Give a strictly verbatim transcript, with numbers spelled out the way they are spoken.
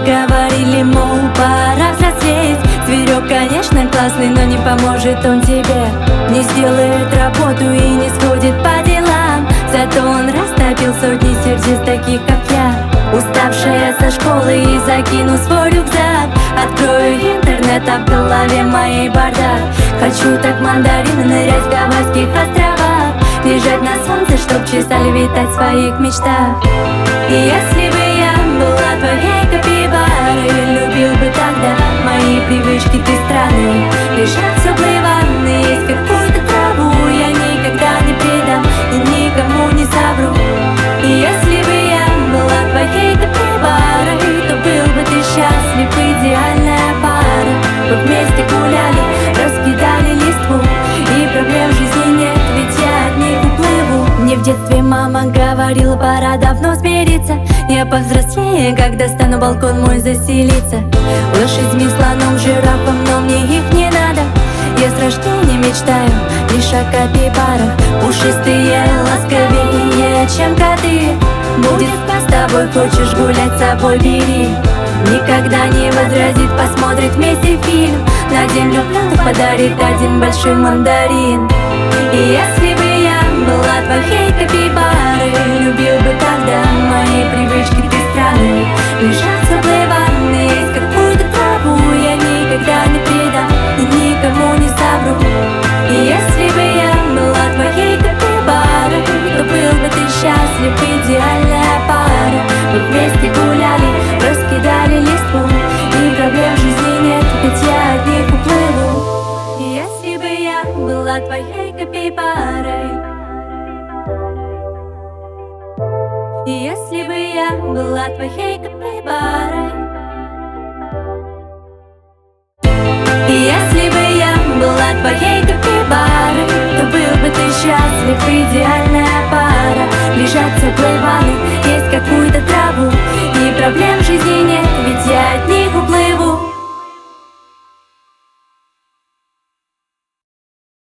говорили, мол, пора взрослеть. Зверек, конечно, классный, но не поможет он тебе. Не сделает работу и не сходит по делам. Зато он растопил сотни сердец таких, как я, уставшая со школы и закину свой рюкзак. Открою интернет, а в голове моей бардак. Хочу так мандарины нырять в Гавайских островах, лежать на солнце, чтоб чесали витать в своих мечтах. И если бы я была твоей капибарой, любил бы тогда мои привычки, ты странные. Лежать в теплой ванной, есть какую-то траву, я никогда не предам и никому не совру. И если бы я была твоей капибарой, то был бы ты счастлив, идеальная пара. Мы вместе гуляли, раскидали листву, и проблем в жизни нет, ведь я от них уплыву. Мне в детстве мама говорила, пора давно смириться. Я повзрослее, когда стану балкон мой заселиться. Лошадьми, слоном, жирафом, но мне их не надо. Я с рождения мечтаю лишь о капибарах. Пушистые, ласковее, чем коты. Будет с тобой, хочешь гулять, с собой бери. Никогда не возразит, посмотрит вместе фильм. На день влюбленных подарит один большой мандарин. И если бы я была твоей капибарой, любил бы тогда мои привычки, ты странные. Лежать в теплой ванной, есть какую-то траву, я никогда не предам и никому не совру. И если бы я была твоей капибарой, то был бы ты счастлив, идеальная пара. Мы вместе гуляли, раскидали листву, и проблем в жизни нет, ведь я от них уплыву. И если бы я была твоей капибарой, и если бы я была твоей капибарой,